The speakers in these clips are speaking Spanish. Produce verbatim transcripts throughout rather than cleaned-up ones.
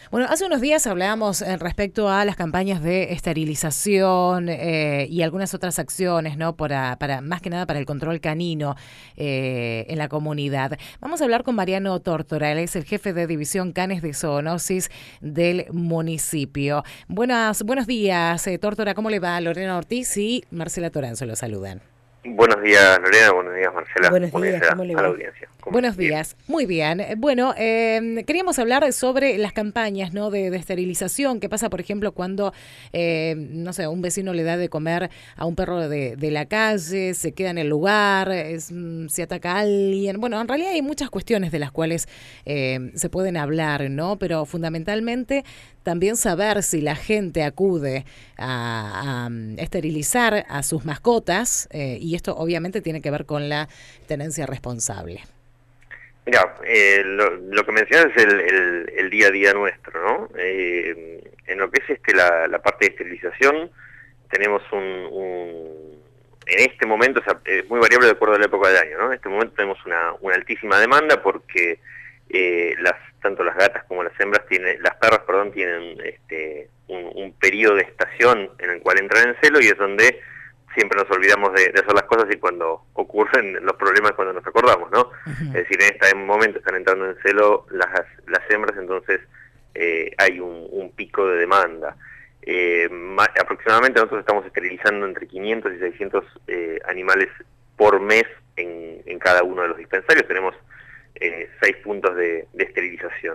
Bueno, hace unos días hablábamos eh, respecto a las campañas de esterilización eh, y algunas otras acciones, ¿no? Para, para más que nada para el control canino eh, en la comunidad. Vamos a hablar con Mariano Tórtora, él es el jefe de división canes de zoonosis del municipio. Buenas, buenos días, eh, Tórtora, ¿cómo le va? Lorena Ortiz y Marcela Toranzo lo saludan. Buenos días, Lorena. Buenos días, Marcela. Buenos Buenos días, días ¿cómo le a la va? audiencia. Buenos días, muy bien. Bueno, eh, queríamos hablar sobre las campañas, ¿no? de, de esterilización. ¿Qué pasa, por ejemplo, cuando, eh, no sé, un vecino le da de comer a un perro de, de la calle, se queda en el lugar, es, se ataca a alguien? Bueno, en realidad hay muchas cuestiones de las cuales eh, se pueden hablar, ¿no? Pero fundamentalmente también saber si la gente acude a, a esterilizar a sus mascotas, eh, y esto obviamente tiene que ver con la tenencia responsable. Mira, eh, lo, lo que mencionas es el, el, el día a día nuestro, ¿no? Eh, en lo que es este la, la parte de esterilización, tenemos un, un en este momento, o sea, es muy variable de acuerdo a la época del año, ¿no? En este momento tenemos una, una altísima demanda porque eh, las tanto las gatas como las hembras tienen, las perras, perdón, tienen este un, un periodo de estación en el cual entran en celo y es donde siempre nos olvidamos de, de hacer las cosas y cuando ocurren los problemas cuando nos acordamos, ¿no? Uh-huh. Es decir, en este momento están entrando en celo las, las hembras, entonces eh, hay un, un pico de demanda. Eh, aproximadamente nosotros estamos esterilizando entre quinientos y seiscientos eh, animales por mes en, en cada uno de los dispensarios. Tenemos eh, seis puntos de, de esterilización.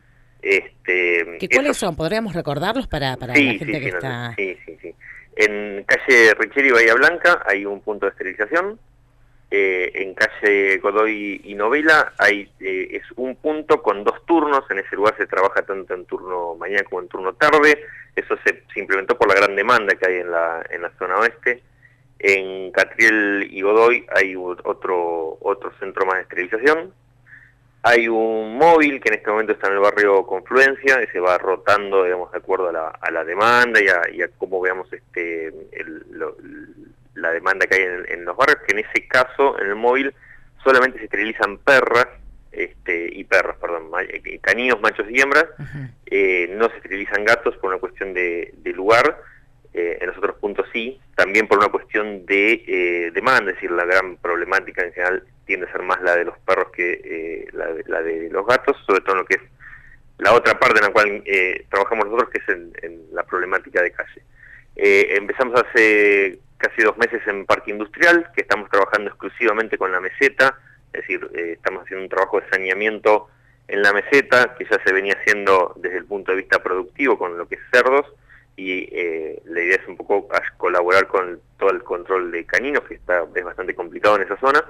Este, ¿Qué cuáles esos, son? ¿Podríamos recordarlos para, para sí, la gente sí, que sí, no, está...? sí, sí, sí. En calle Richieri y Bahía Blanca hay un punto de esterilización. Eh, en calle Godoy y Novela hay eh, es un punto con dos turnos. En ese lugar se trabaja tanto en turno mañana como en turno tarde. Eso se, se implementó por la gran demanda que hay en la, en la zona oeste. En Catriel y Godoy hay otro, otro centro más de esterilización. Hay un móvil que en este momento está en el barrio Confluencia, y se va rotando, digamos, de acuerdo a la, a la demanda y a, y a cómo veamos este el, lo, la demanda que hay en, en los barrios, que en ese caso, en el móvil, solamente se esterilizan perras, este y perros, perdón, caninos, machos y hembras. Uh-huh. eh, no se esterilizan gatos por una cuestión de, de lugar. Eh, en los otros puntos sí, también por una cuestión de eh, demanda, es decir, la gran problemática en general tiende a ser más la de los perros que eh, la, de, la de los gatos, sobre todo en lo que es la otra parte en la cual eh, trabajamos nosotros, que es en, en la problemática de calle. Eh, empezamos hace casi dos meses en Parque Industrial, que estamos trabajando exclusivamente con la meseta, es decir, eh, estamos haciendo un trabajo de saneamiento en la meseta, que ya se venía haciendo desde el punto de vista productivo con lo que es cerdos, y eh, la idea es un poco colaborar con todo el control de caninos, que está es bastante complicado en esa zona.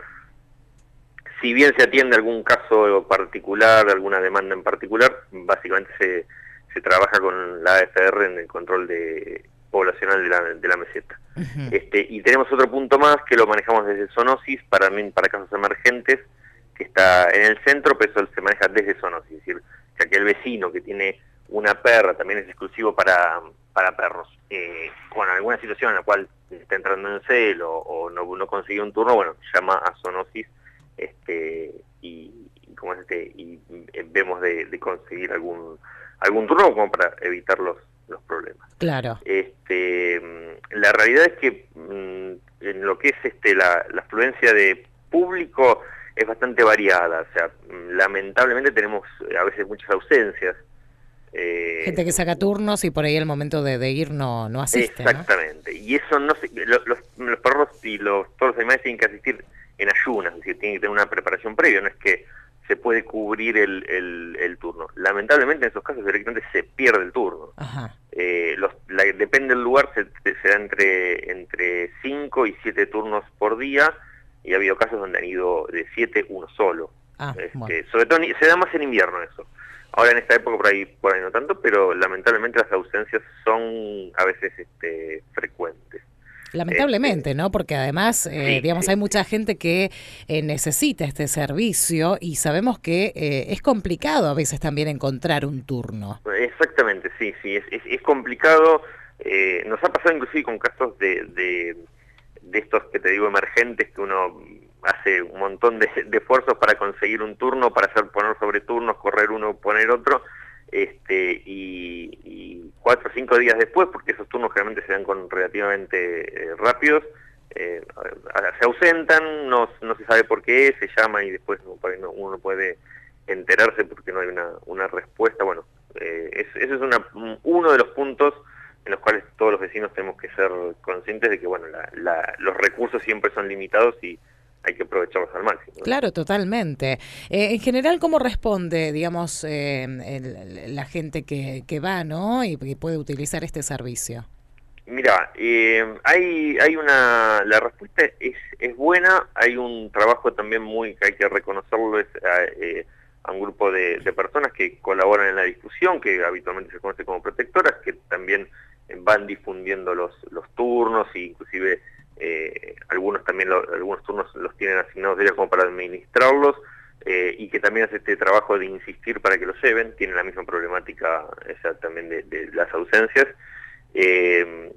Si bien se atiende algún caso particular, alguna demanda en particular, básicamente se, se trabaja con la A F R en el control de, poblacional de la, de la meseta. Uh-huh. Este, y tenemos otro punto más que lo manejamos desde zoonosis para, para casos emergentes, que está en el centro, pero eso se maneja desde zoonosis, es decir, que aquel vecino que tiene una perra también es exclusivo para, para perros. Eh, con alguna situación en la cual está entrando en celo o no, no consigue un turno, bueno, llama a zoonosis este, y, y, como es este, y eh, vemos de, de conseguir algún algún turno como para evitar los, los problemas. Claro. Este, la realidad es que mmm, en lo que es este la, la afluencia de público es bastante variada, o sea, lamentablemente tenemos a veces muchas ausencias. Eh, Gente que saca turnos y por ahí el momento de, de ir no, no asiste. Exactamente, ¿no? Y eso no se, los, los, los perros y los, todos los animales tienen que asistir en ayunas, es decir, tienen que tener una preparación previa, no es que se puede cubrir el, el, el turno. Lamentablemente en esos casos directamente se pierde el turno. Ajá. Eh, los, la, depende del lugar, se, se da entre entre cinco y siete turnos por día, y ha habido casos donde han ido de siete, uno solo. Ah, este, bueno. Sobre todo se da más en invierno eso. Ahora en esta época por ahí por ahí no tanto, pero lamentablemente las ausencias son a veces este, frecuentes. Lamentablemente, ¿no? Porque además, eh, sí, digamos, sí. hay mucha gente que eh, necesita este servicio y sabemos que eh, es complicado a veces también encontrar un turno. Exactamente, sí, sí, es, es, es complicado. Eh, nos ha pasado inclusive con casos de, de, de estos que te digo emergentes, que uno hace un montón de, de esfuerzos para conseguir un turno, para hacer poner sobre turnos, correr uno, poner otro, este, y, y cuatro o cinco días después, porque esos turnos generalmente se dan con relativamente eh, rápidos, eh, se ausentan, no, no se sabe por qué, se llama y después uno, uno puede enterarse porque no hay una, una respuesta. Bueno, eh, es, ese es una, uno de los puntos en los cuales todos los vecinos tenemos que ser conscientes de que bueno, la, la, los recursos siempre son limitados y hay que aprovecharlos al máximo, ¿no? Claro, totalmente. Eh, en general, ¿cómo responde, digamos, eh, el, la gente que, que va, ¿no? Y, y puede utilizar este servicio. Mira, eh, hay, hay una, la respuesta es, es buena, hay un trabajo también muy, que hay que reconocerlo, es eh, a un grupo de, de personas que colaboran en la discusión, que habitualmente se conoce como protectoras, que también van difundiendo los, los turnos, e inclusive eh, algunos también lo, algunos turnos los tienen asignados ellos como para administrarlos, eh, y que también hace este trabajo de insistir para que los lleven, tienen la misma problemática esa también de, de las ausencias. Eh,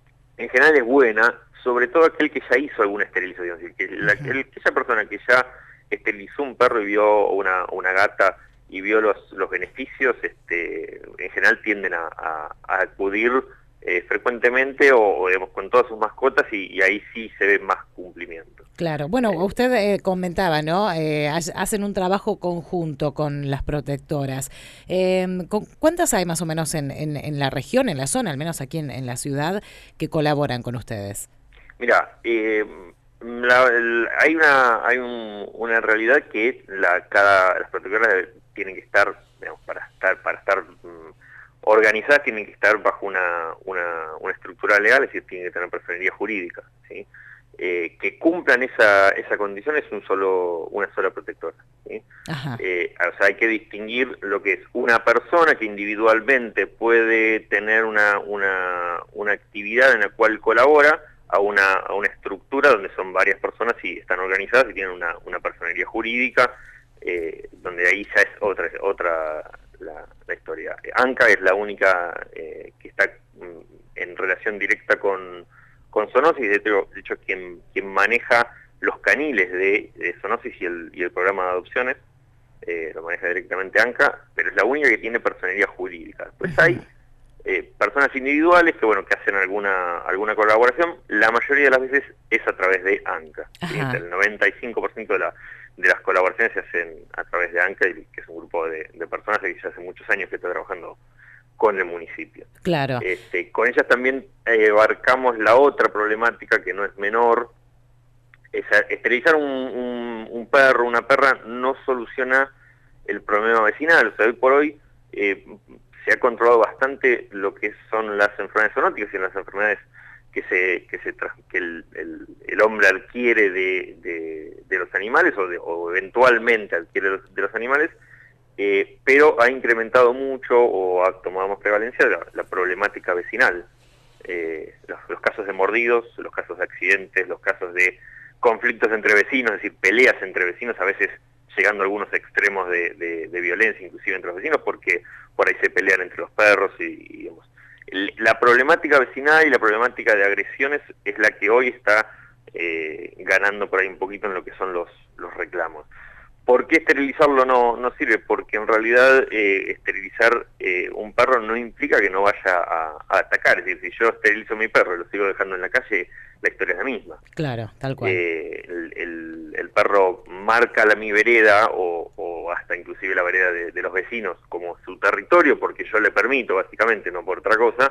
en general es buena, sobre todo aquel que ya hizo alguna esterilización, es decir, que la, el, aquella persona que ya esterilizó un perro y vio una, una gata y vio los, los beneficios, este, en general tienden a, a, a acudir eh, frecuentemente o, o digamos, con todas sus mascotas y, y ahí sí se ve más cumplimiento. Claro, bueno, usted eh, comentaba, ¿no? Eh, hacen un trabajo conjunto con las protectoras. Eh, ¿Cuántas hay más o menos en, en, en la región, en la zona, al menos aquí en, en la ciudad, que colaboran con ustedes? Mira, eh, la, el, hay una hay un, una realidad que la, cada las protectoras tienen que estar, digamos, para estar para estar um, organizadas tienen que estar bajo una, una una estructura legal, es decir, tienen que tener personería jurídica, ¿sí? Eh, que cumplan esa esa condición es un solo una sola protectora, ¿sí? Eh, o sea, hay que distinguir lo que es una persona que individualmente puede tener una una una actividad en la cual colabora a una, a una estructura donde son varias personas y están organizadas y tienen una, una personería jurídica, eh, donde ahí ya es otra otra la, la historia. ANCA es la única eh, que está en relación directa con, con Zoonosis, de hecho, de hecho quien, quien maneja los caniles de, de Zoonosis y el, y el programa de adopciones, eh, lo maneja directamente ANCA, pero es la única que tiene personería jurídica. Después hay Eh, personas individuales que bueno que hacen alguna alguna colaboración, la mayoría de las veces es a través de ANCA, ¿sí? El noventa y cinco por ciento de, la, de las colaboraciones se hacen a través de ANCA, que es un grupo de, de personas que ya hace muchos años que está trabajando con el municipio. Claro. Este, con ellas también eh, abarcamos la otra problemática que no es menor, es esterilizar un, un, un perro, una perra no soluciona el problema vecinal, o sea, hoy por hoy eh, se ha controlado bastante lo que son las enfermedades zoonóticas y las enfermedades que se que se que el, el, el hombre adquiere de, de, de los animales o, de, o eventualmente adquiere de los, de los animales, eh, pero ha incrementado mucho o ha tomado más prevalencia la, la problemática vecinal. Eh, los, los casos de mordidos, los casos de accidentes, los casos de conflictos entre vecinos, es decir, peleas entre vecinos, a veces llegando a algunos extremos de, de, de violencia, inclusive entre los vecinos, porque por ahí se pelean entre los perros y, y digamos, el, la problemática vecinal y la problemática de agresiones es la que hoy está eh, ganando por ahí un poquito en lo que son los, los reclamos. ¿Por qué esterilizarlo no, no sirve? Porque en realidad eh, esterilizar eh, un perro no implica que no vaya a, a atacar, es decir, si yo esterilizo a mi perro y lo sigo dejando en la calle, la historia es la misma. Claro, tal cual. Eh, el, el, el perro marca la mi vereda o, o hasta inclusive la vereda de, de los vecinos como su territorio porque yo le permito, básicamente, no por otra cosa,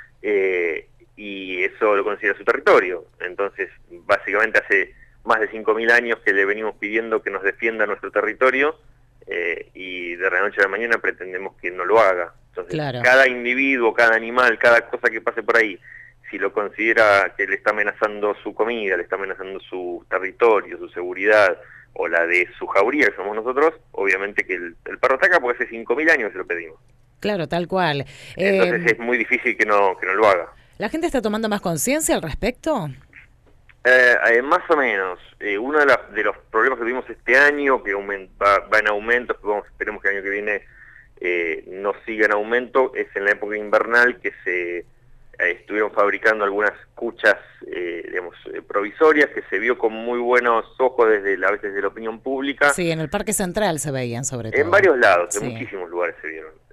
eh, y eso lo considera su territorio. Entonces, básicamente hace más de cinco mil años que le venimos pidiendo que nos defienda nuestro territorio eh, y de la noche a la mañana pretendemos que no lo haga. Entonces, claro, cada individuo, cada animal, cada cosa que pase por ahí, si lo considera que le está amenazando su comida, le está amenazando su territorio, su seguridad, o la de su jauría, que somos nosotros, obviamente que el, el perro ataca porque hace cinco mil años se lo pedimos. Claro, tal cual. Entonces eh, es muy difícil que no, que no lo haga. ¿La gente está tomando más conciencia al respecto? Eh, eh, más o menos. Eh, uno de, la, de los problemas que tuvimos este año, que aumenta, va, va en aumento, que vamos, esperemos que el año que viene eh, no siga en aumento, es en la época invernal que se eh, estuvieron fabricando algunas cuchas eh, digamos, eh, provisorias, que se vio con muy buenos ojos desde la, a veces desde la opinión pública. Sí, en el Parque Central se veían sobre todo. En varios lados, sí, en muchísimos lugares se vieron.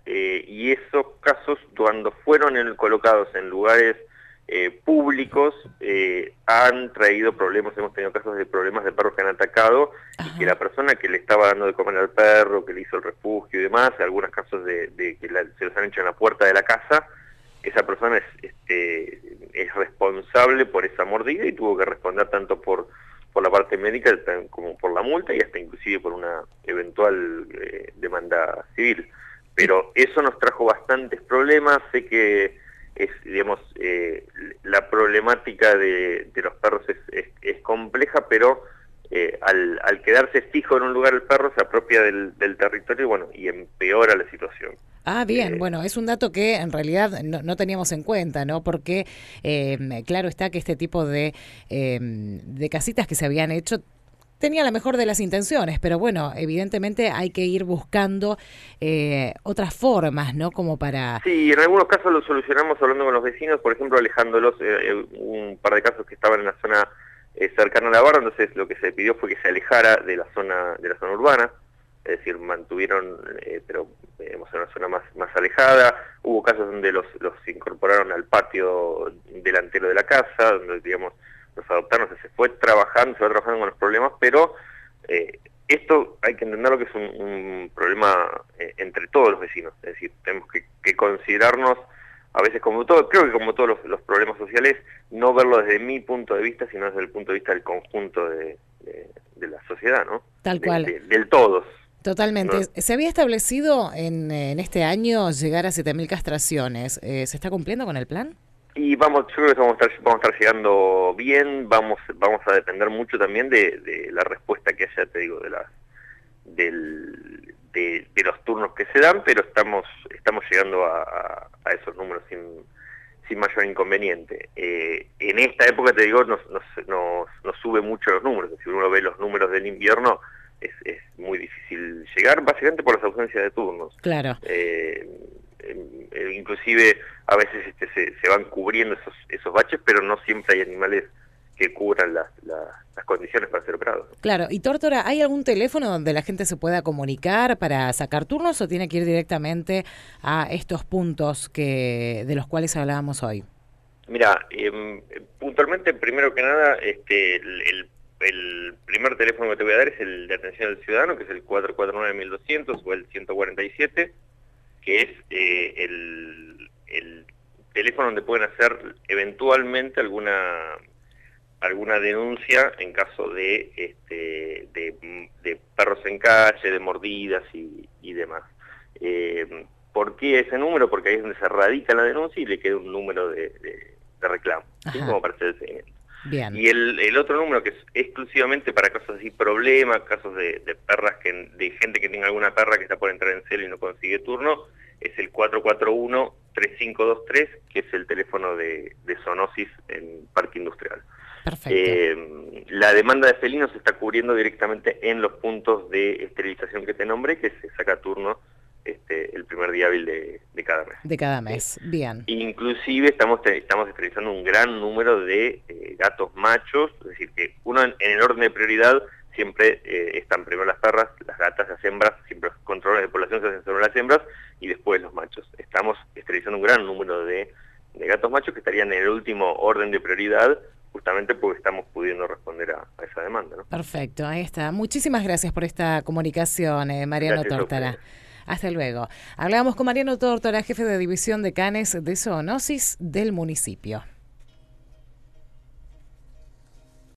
eh, y esos casos, cuando fueron en, colocados en lugares eh, públicos, eh, han traído problemas. Hemos tenido casos de problemas de perros que han atacado. Ajá. Y que la persona que le estaba dando de comer al perro, que le hizo el refugio y demás, algunos casos de, de que la, se los han hecho en la puerta de la casa, esa persona es, este, es responsable por esa mordida y tuvo que responder tanto por, por la parte médica como por la multa y hasta inclusive por una eventual eh, demanda civil. Pero eso nos trajo bastantes problemas. Sé que es, digamos, eh, la problemática de, de los perros es, es, es compleja, pero eh, al, al quedarse fijo en un lugar el perro se apropia del, del territorio y, bueno, y empeora la situación. Ah, bien, eh, bueno, es un dato que en realidad no, no teníamos en cuenta, ¿no? Porque eh, claro está que este tipo de, eh, de casitas que se habían hecho tenía la mejor de las intenciones, pero bueno, evidentemente hay que ir buscando eh, otras formas, ¿no? Como para... Sí, en algunos casos lo solucionamos hablando con los vecinos, por ejemplo, alejándolos, eh, un par de casos que estaban en la zona eh, cercana a la barra, entonces lo que se pidió fue que se alejara de la zona de la zona urbana, es decir, mantuvieron, eh, pero digamos, en una zona más, más alejada. Hubo casos donde los, los incorporaron al patio delantero de la casa, donde, digamos, los adoptaron. Se fue trabajando, se va trabajando con los problemas, pero eh, esto hay que entenderlo que es un, un problema eh, entre todos los vecinos. Es decir, tenemos que, que considerarnos, a veces como todo, creo que como todos los, los problemas sociales, no verlo desde mi punto de vista, sino desde el punto de vista del conjunto de, de, de la sociedad, ¿no? Tal cual. De, de, del todos. Totalmente. ¿No? ¿Se había establecido en, en este año llegar a siete mil castraciones? Eh, ¿Se está cumpliendo con el plan? Y vamos, yo creo que vamos a estar, vamos a estar llegando bien. Vamos vamos a depender mucho también de, de la respuesta que haya, te digo, de la del, de, de los turnos que se dan, pero estamos estamos llegando a, a esos números sin, sin mayor inconveniente. Eh, en esta época, te digo, nos, nos, nos, nos sube mucho los números. Si uno ve los números del invierno, es, es muy difícil llegar, básicamente por las ausencias de turnos. Claro. Eh, eh, inclusive a veces este, se, se van cubriendo esos, esos baches, pero no siempre hay animales que cubran las, las, las condiciones para ser operados. Claro. Y Tórtora, ¿hay algún teléfono donde la gente se pueda comunicar para sacar turnos o tiene que ir directamente a estos puntos que de los cuales hablábamos hoy? Mira, eh, puntualmente, primero que nada, este, el, el El primer teléfono que te voy a dar es el de atención al ciudadano, que es el cuatro cuatro nueve mil doscientos o el ciento cuarenta y siete, que es eh, el, el teléfono donde pueden hacer eventualmente alguna alguna denuncia en caso de este de, de perros en calle, de mordidas y, y demás. Eh, ¿Por qué ese número? Porque ahí es donde se radica la denuncia y le queda un número de, de, de reclamo, ¿sí? Como para hacer el seguimiento. Bien. Y el, el otro número que es exclusivamente para casos así, problemas, casos de, de perras, que de gente que tenga alguna perra que está por entrar en celo y no consigue turno, es el cuatro cuatro uno, tres cinco dos tres, que es el teléfono de, de zoonosis en Parque Industrial. Perfecto. Eh, la demanda de felinos se está cubriendo directamente en los puntos de esterilización que te nombré, que se saca turno este, el primer día hábil de, de cada mes. De cada mes, eh, bien. Inclusive estamos estamos esterilizando un gran número de eh, gatos machos, es decir, que uno en, en el orden de prioridad siempre eh, están primero las perras, las gatas, las hembras, siempre los controles de población se hacen sobre las hembras y después los machos. Estamos esterilizando un gran número de, de gatos machos que estarían en el último orden de prioridad, justamente porque estamos pudiendo responder a, a esa demanda, ¿no? Perfecto, ahí está. Muchísimas gracias por esta comunicación, eh, Mariano Tórtora. Hasta luego. Hablábamos con Mariano Tórtora, jefe de división de canes de zoonosis del municipio.